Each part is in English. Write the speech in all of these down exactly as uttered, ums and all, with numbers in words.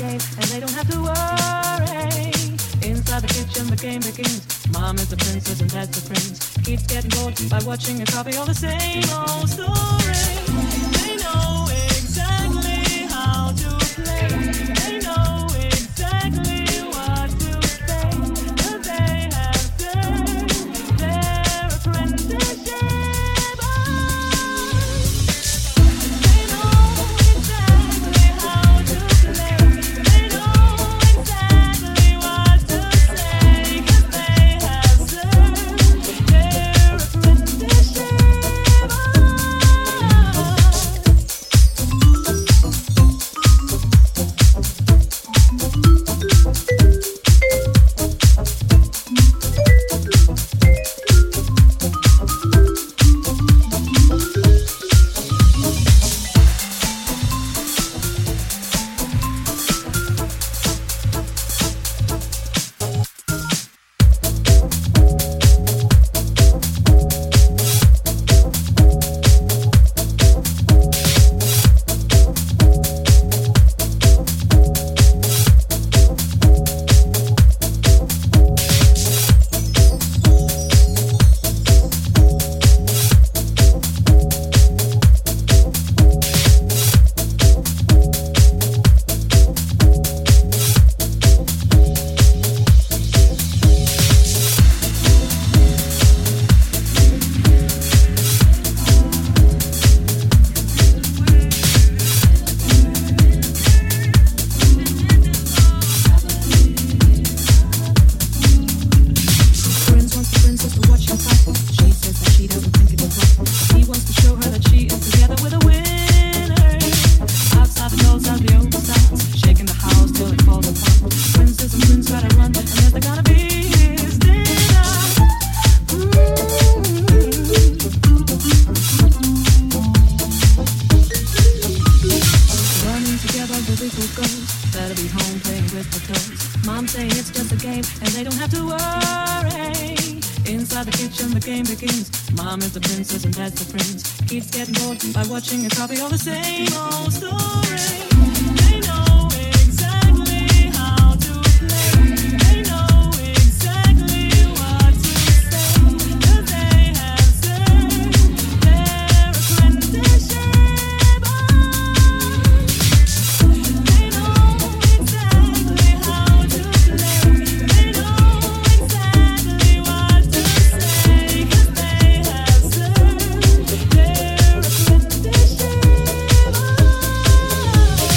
game, and they don't have to worry. Inside the kitchen, the game begins. Mom is the princess and dad's the prince. Keeps getting bored by watching a copy of the same old story. They know exactly how to play. They know exactly what to say. But they have done their apprenticeship. They know exactly how to play. They know exactly what to say. 'Cause they have served their apprenticeship. By watching a copy of the same old story. They know exactly how to play. They know exactly what to say. 'Cause they have served their apprenticeship. They know exactly how to play. They know exactly what to say. 'Cause they have served their apprenticeship.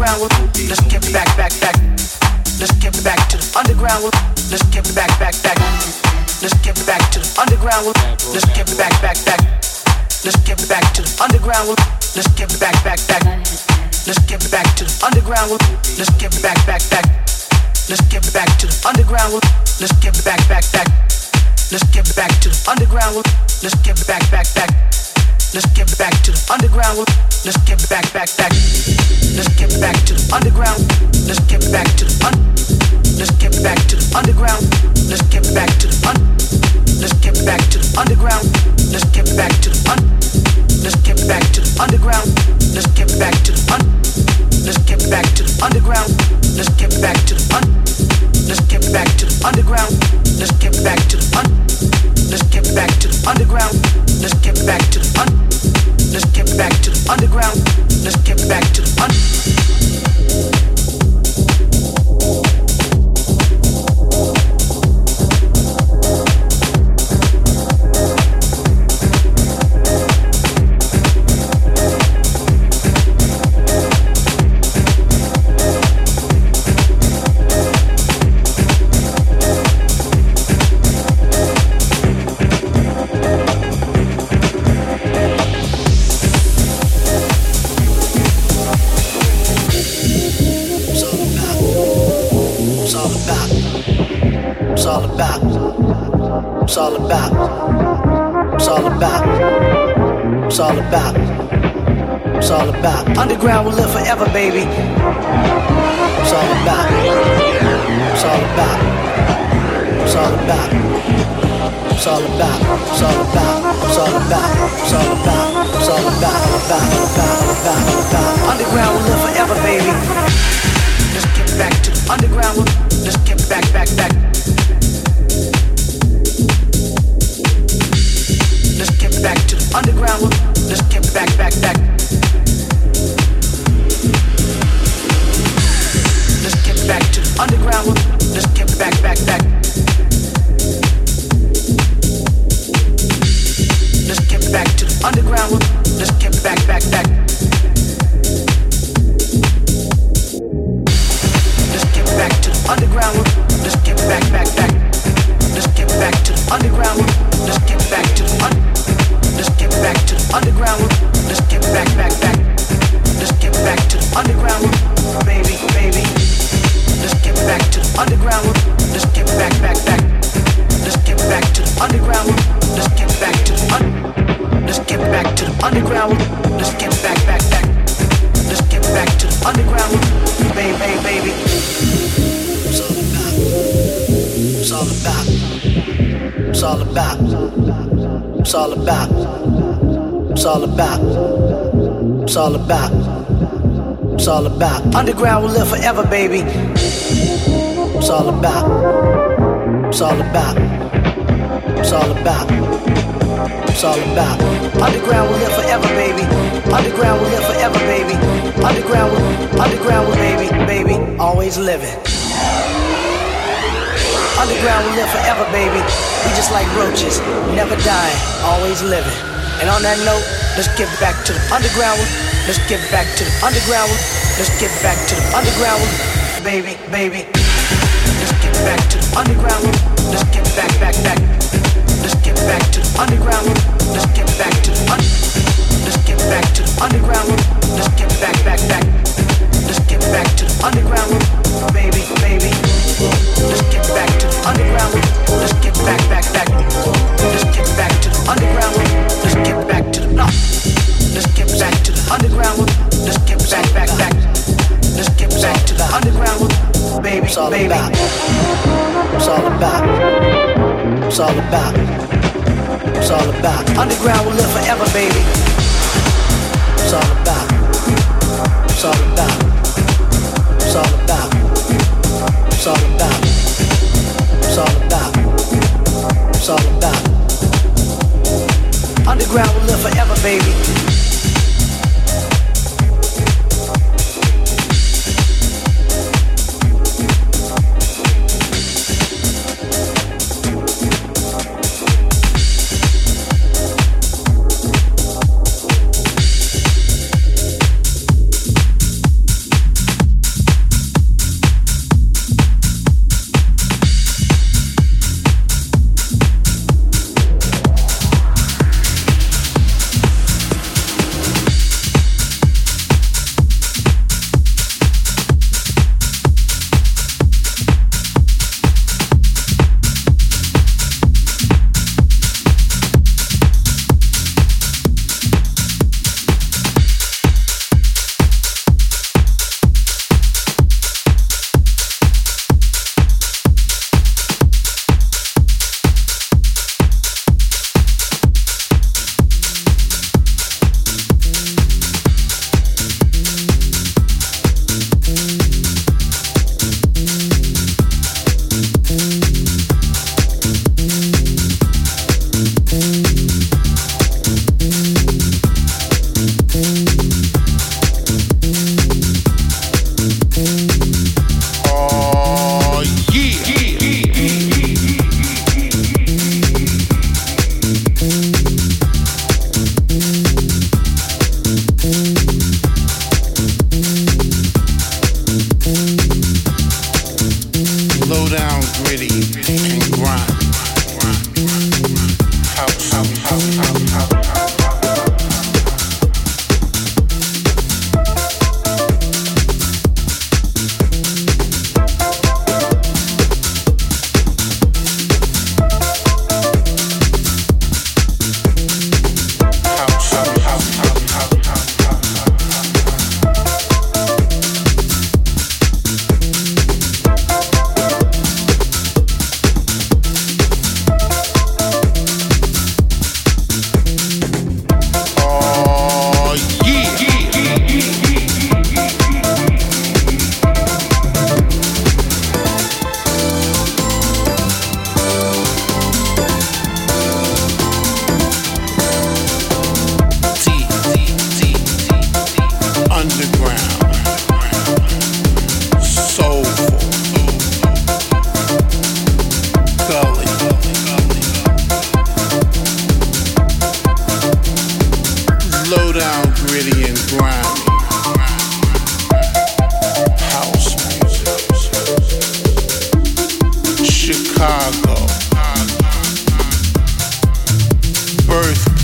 underground. Let's get back, back, back. Let's get back to the underground. Let's get back, back, back. Let's get back to the underground. Let's get back, back, back. Let's get back to the underground. Let's get back, back, back. Let's get back to the underground. Let's get back, back, back. Let's get back to the underground. Let's get back, back, back. Let's get back to the underground. Let's get back, back, back. Let's get back to the underground. Let's get back, back, back. Let's get back to the underground. Let's get back to the un. Let's get back to the underground. Let's get back to the un. Let's get back to the underground. Let's get back to the un. Let's get back to the underground. Let's get back to the un. Let's get back to the underground. Let's get back to the un. Let's get back to the underground. Let's get back to the un. Let's get back to the underground. Let's get back to the un. Let's get back to the underground. Let's get back to the un. It's all about, it's all about, it's all about, it's all about. Underground will live forever, baby. It's all about, it's all about, it's all about, it's all about, it's all about, it's all about, it's all about, it's all about, about, about, about, about. Underground will live forever, baby. Let's get back to the underground. Let's get back, back, back. Let's get back to the underground. Let's get back, back, back. Let's get back to the underground. Let's get back, back, back. Let's get back to the underground. Let's get back, back, back. Let's get back to the underground. Let's get back, back, back. Let's get back to the underground. Let's get back to the un. Let's get back to the underground. Let's get back, back, back. Let's get back to the underground, baby, baby. Let's get back to the underground. Let's get back, back, back. Let's get back to the underground. Let's get back to the un. Let's get back to the underground. Let's get back, back, back. Let's get back to the underground, baby, baby. It's all about. It's all about. It's all about. It's all about. It's all about. It's all about. Underground will live forever, baby. It's all about. It's all about. It's all about. It's all about. Underground will live forever, baby. Underground will live forever, baby. Underground will, underground will, baby, baby, always living. Underground will live forever, baby. We just like roaches, never dying, always living. And on that note, let's get back to the underground. Let's get back to the underground. Let's get back to the underground, baby, baby. Let's get back to the underground. Let's get back, back, back. Let's get back to the underground. Let's get back to the un. Let's get back to the underground. Let's get back, back, back. Let's get back to the underground, baby, baby. Let's get back to the underground. Let's get back, back, back. Let's get back to the underground. Let's get back to the block. Let's get back to the underground. Let's get back, back, back. Let's get back to the underground, baby, it's all baby. About. It's all about. It's all about. It's all about. Underground will live forever, baby. It's all about. It's all about. It's all about. It's all about. It's all about. It's all about. Underground will live forever, baby.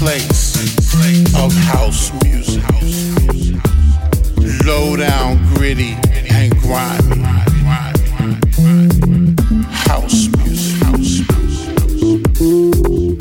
place of house music. Low down, gritty, and grimy. House music. House music.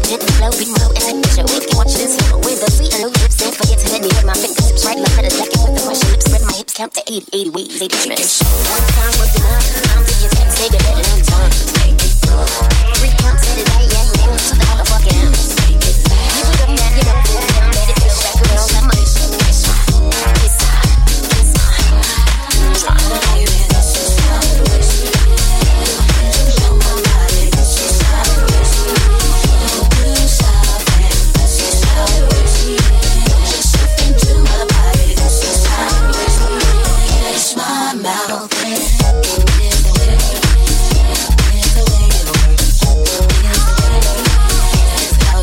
hit the flow, beat my and take picture. We can watch this hit with the sweet and new lips. Don't forget to let me hit my fingertips right left at a second with the brush your lips. Spread my hips, count to eighty, eighty ways, eighty tricks. One time was enough. I'm to your text, take it better than time. Three counts at a day, yeah, yeah, to the motherfucking house. You put up now, you know, pull down, let it feel back around that much. It's mine, it's mine, it's mine. Mouth.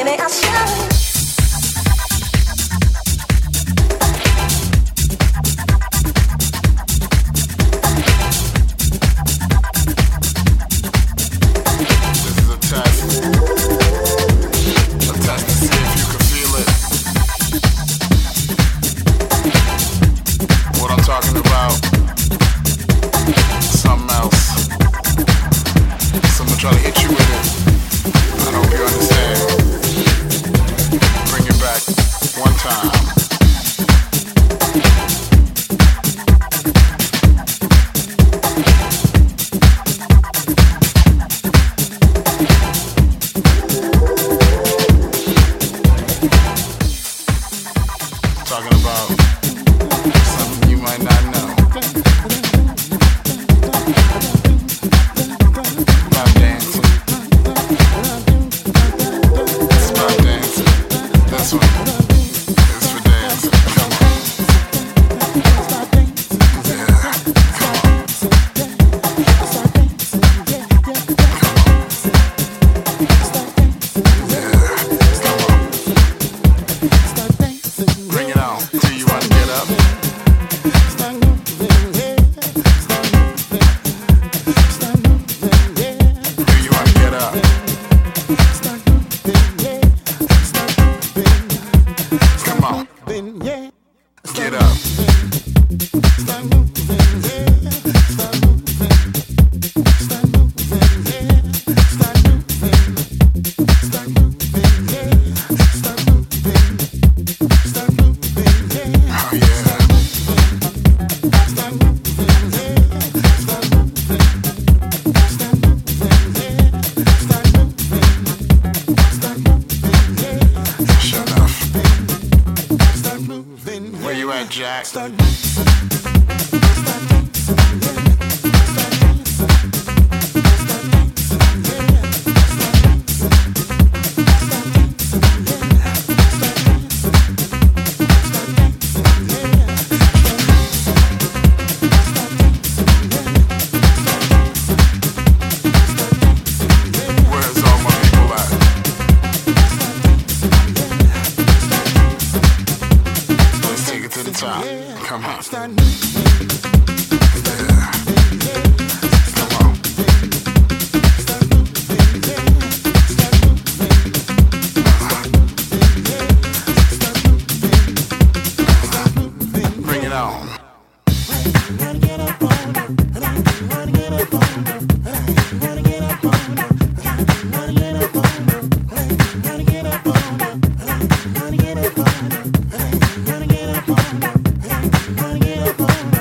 Baby, I'll show you. Wanna get up on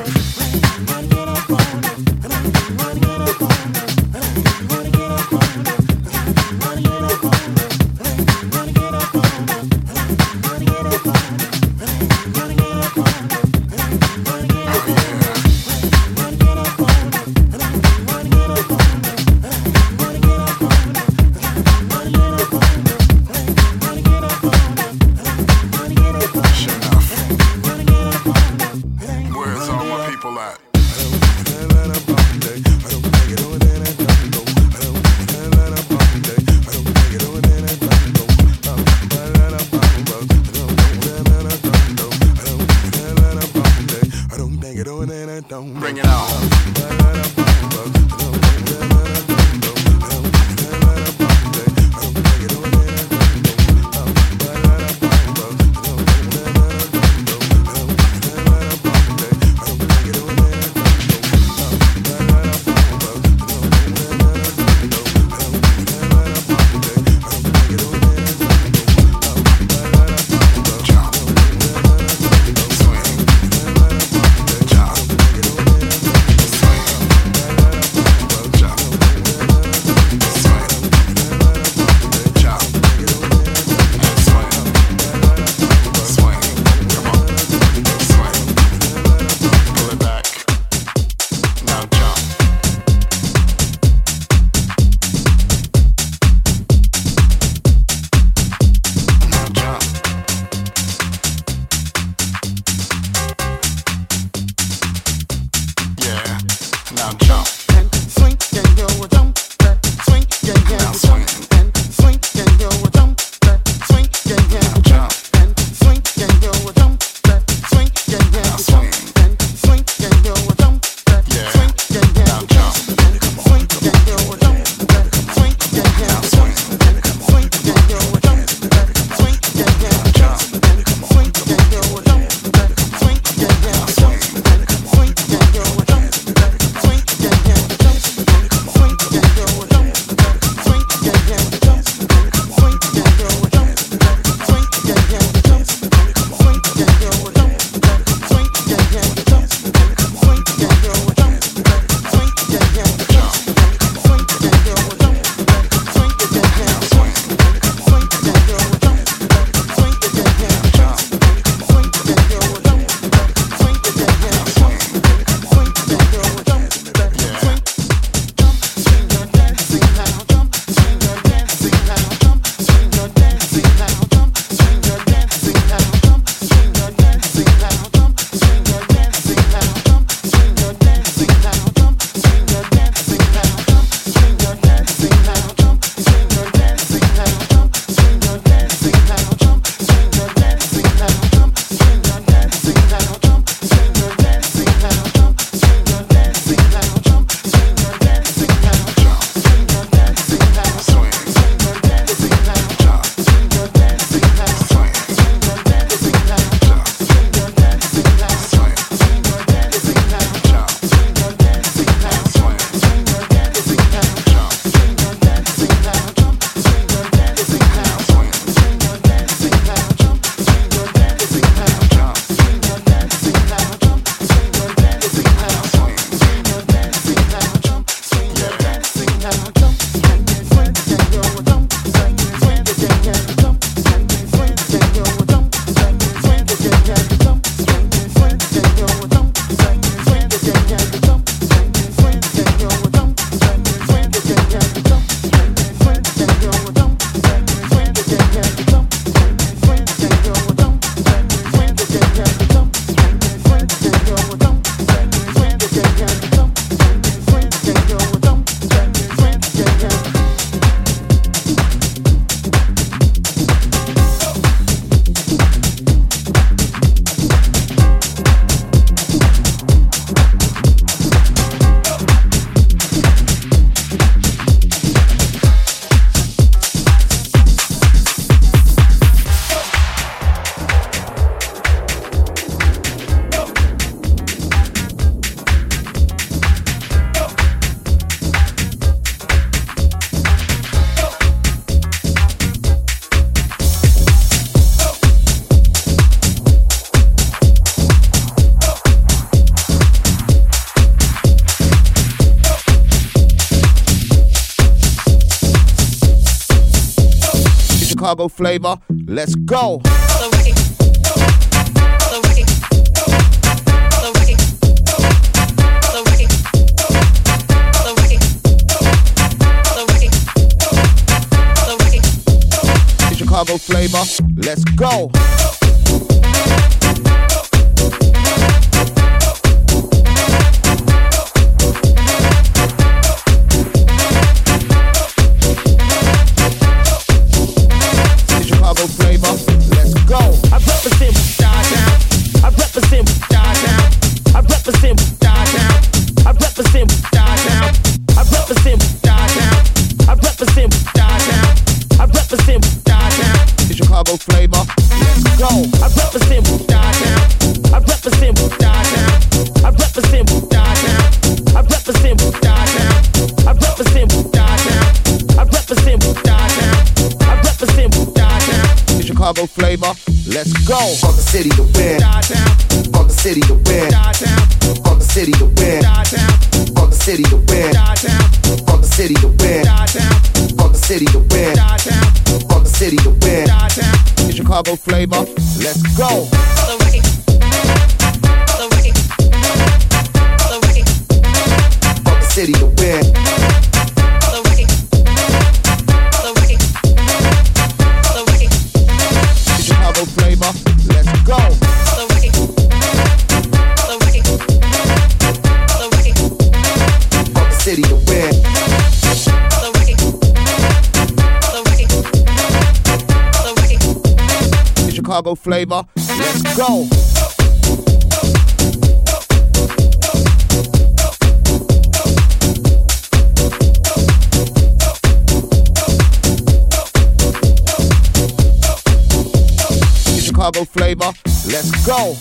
Chicago flavor. Let's go. Chicago flavor. Let's go. Chicago flavor. Let's go. I represent Chi-Town. I represent Chi-Town. I represent Chi-Town. I represent Chi-Town. I represent Chi-Town. I represent Chi-Town. I represent Chi-Town. Chicago flavor. Let's go. I represent Chi-Town. I represent Chi-Town. I represent Chi-Town. I represent Chi-Town. I represent Chi-Town. I represent Chi-Town. I represent Chi-Town. Chicago flavor. Let's go. From the city to win. From the city to win. From the city to win. From the city to win. From the city to win. From the city to win. From the city to win. Chicago flavor. Let's go. From the city to win. Chicago flavor. Let's go. From the city to win. Chicago flavor. Let's go. Chicago flavor. Let's go.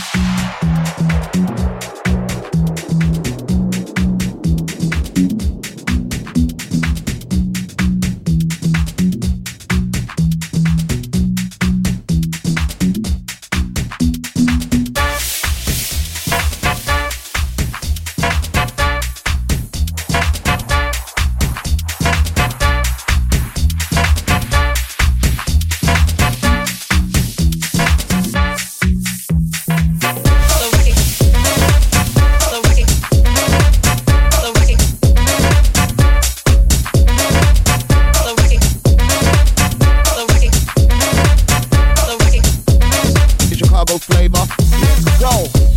Flavor. Let's go.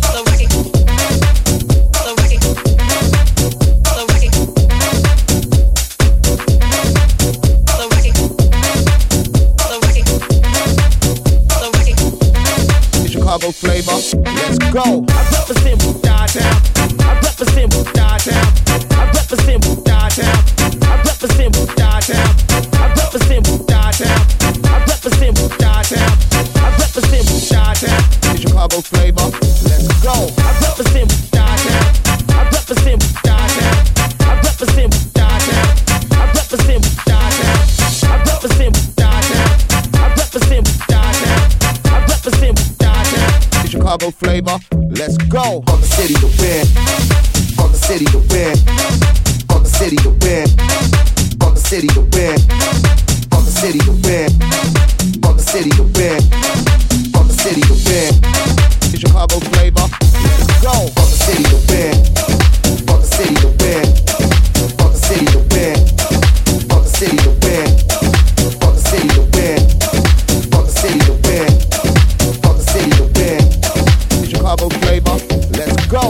Chicago flavor. Let's go. I represent Chi-Town. I represent Chi-Town. I represent Chi-Town. I represent Chi-Town. I represent Chi-Town. I represent Chi-Town. I represent Chi-Town. Chicago flavor. Let's go. I represent Chi-Town. I represent Chi-Town. I represent Chi-Town. I represent Chi-Town. I represent Chi-Town. I represent Chi-Town. I represent Chi-Town. Chicago flavor. Let's go. From the city to win. From the city to win. From the city to win. From the city to win. From the city to win. From the city to win. From the city to win. Chicago flavor. Let's go. From the city to win. From the city to win. From the city to win. From the city to win. From the city to win. From the city to win. From the city to win. Chicago flavor. Let's go.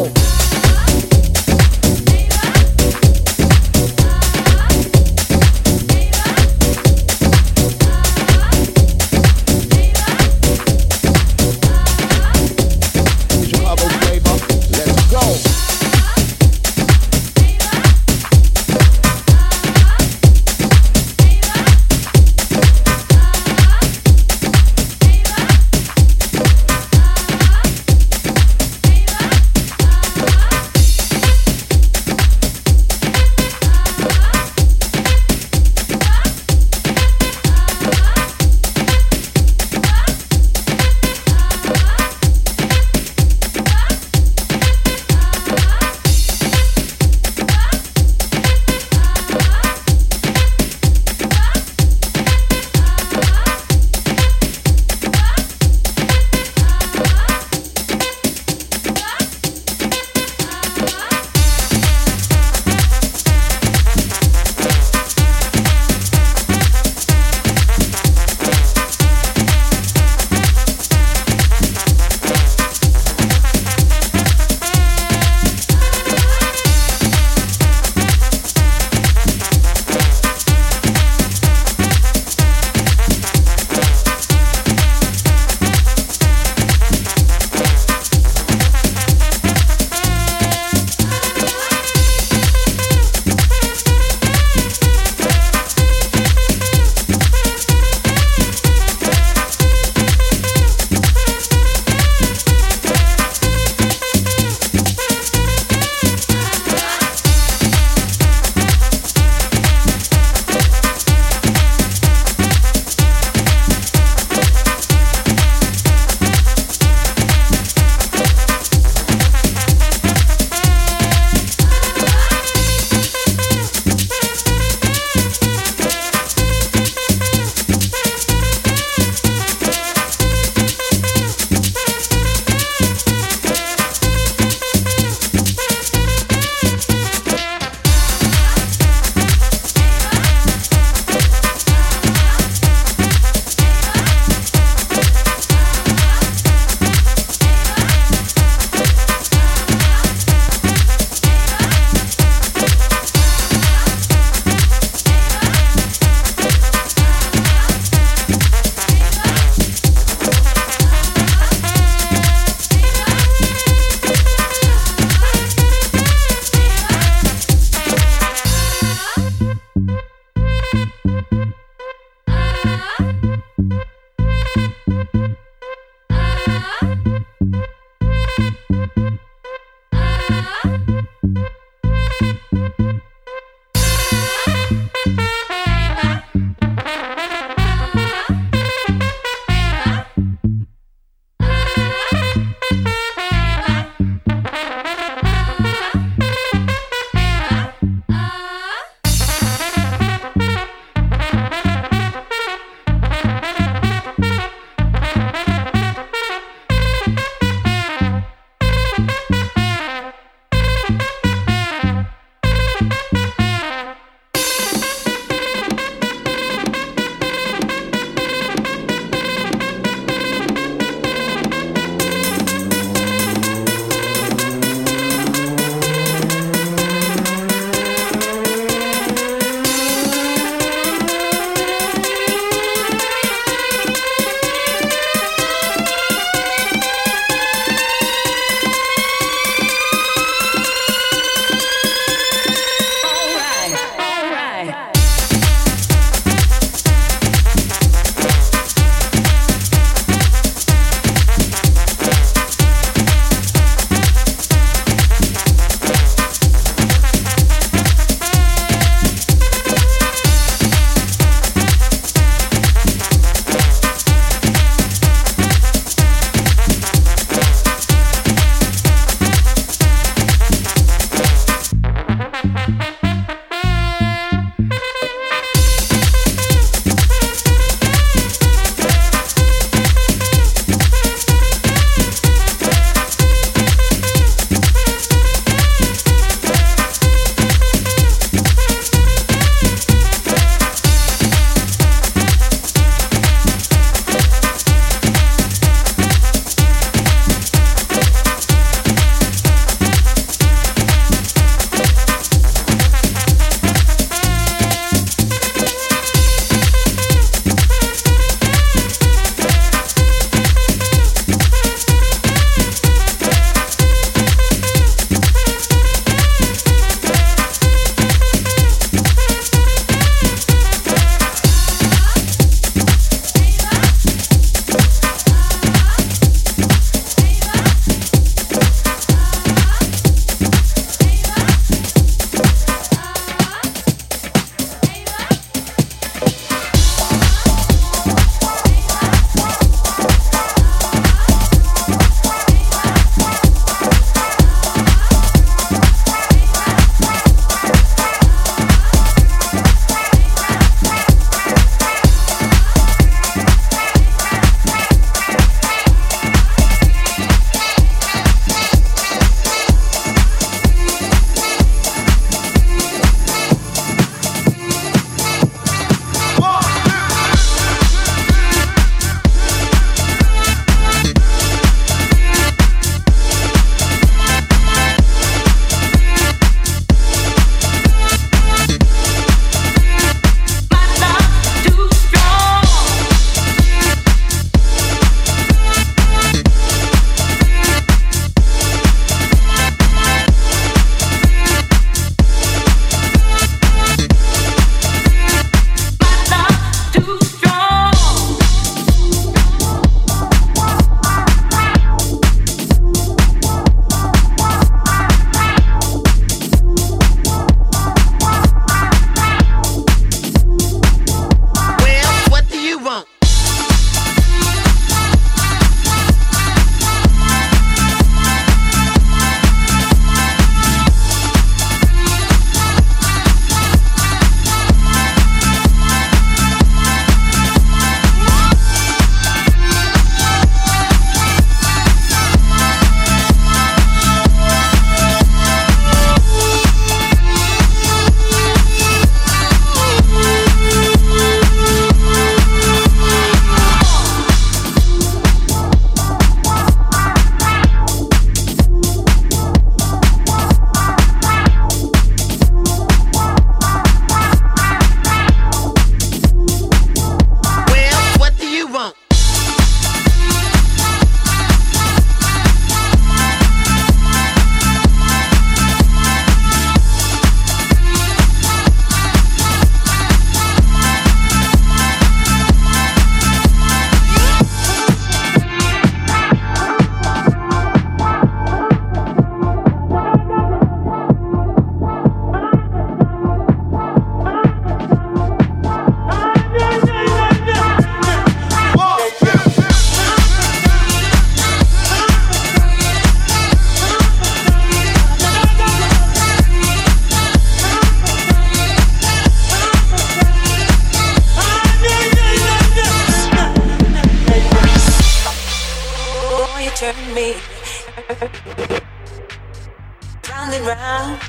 Round and round,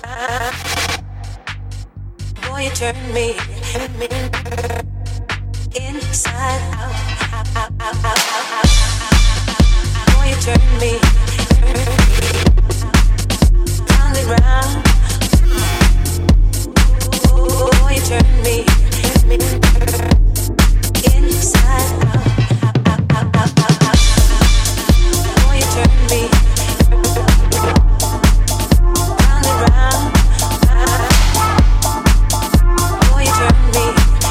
boy, you turn me, me inside out, out, out, out, out, out. Boy, you turn me round and round. Boy, you turn me, me inside out, out, out, out, out, out. Boy, you turn me round and round. Boy, you turn me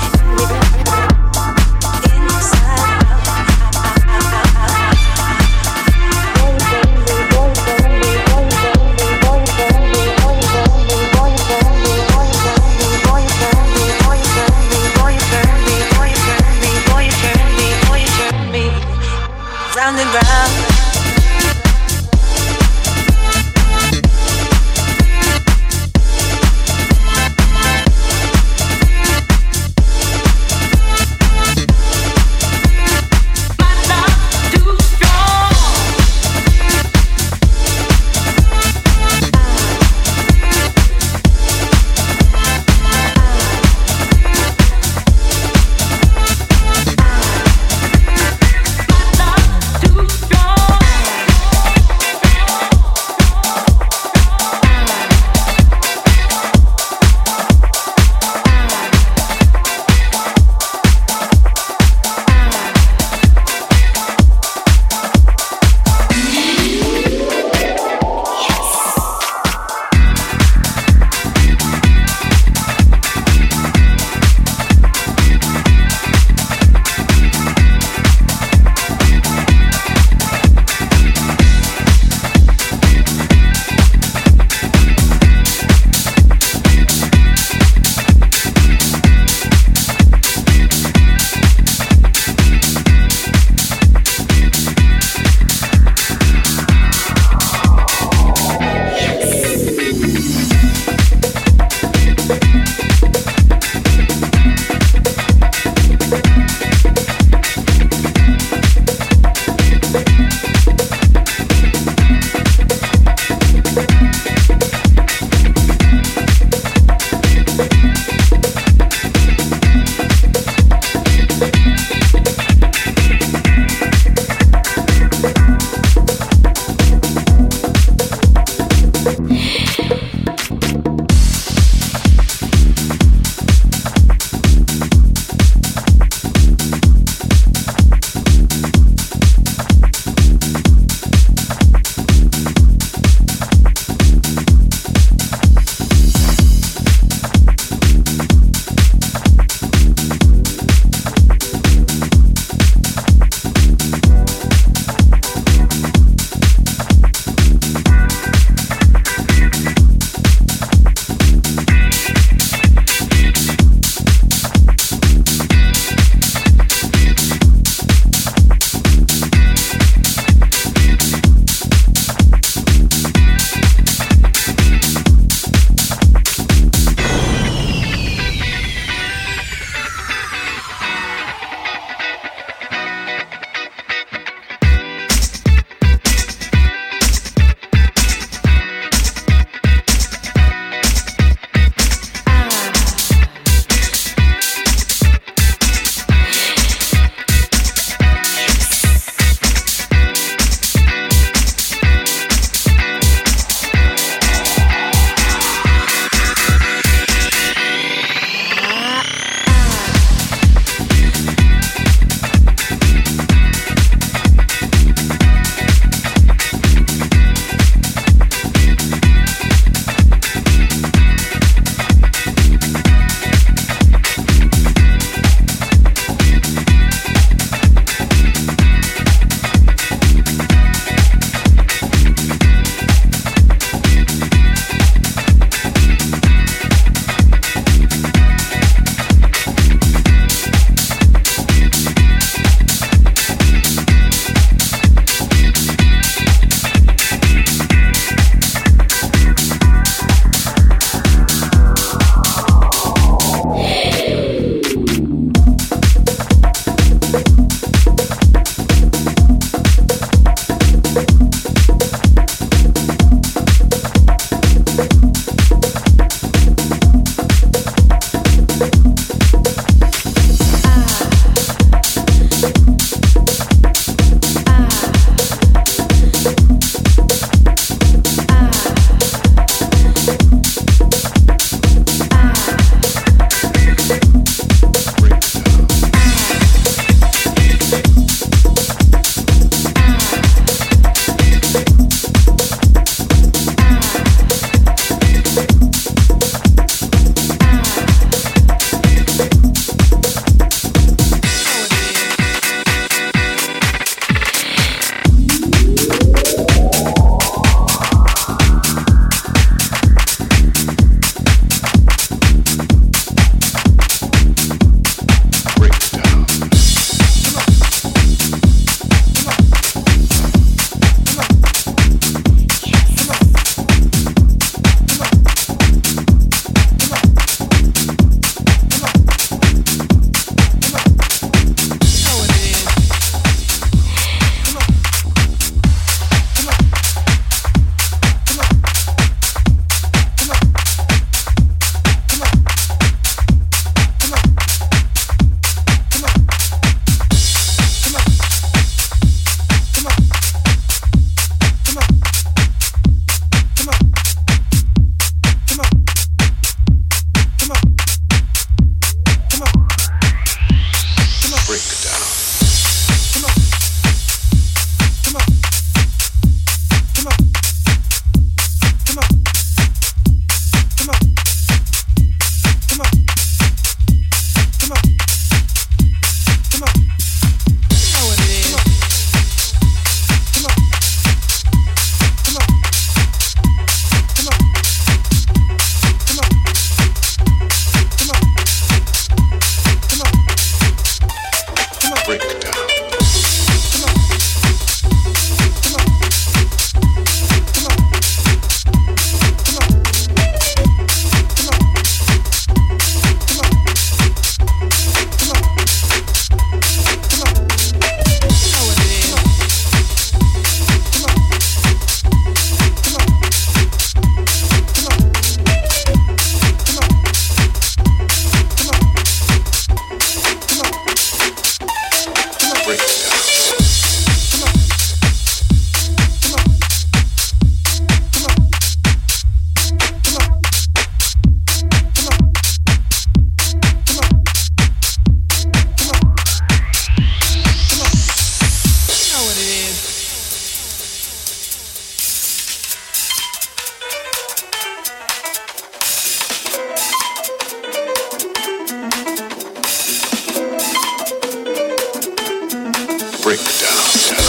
inside out, out, out, out, out. Round and round. Too strong. Breakdown.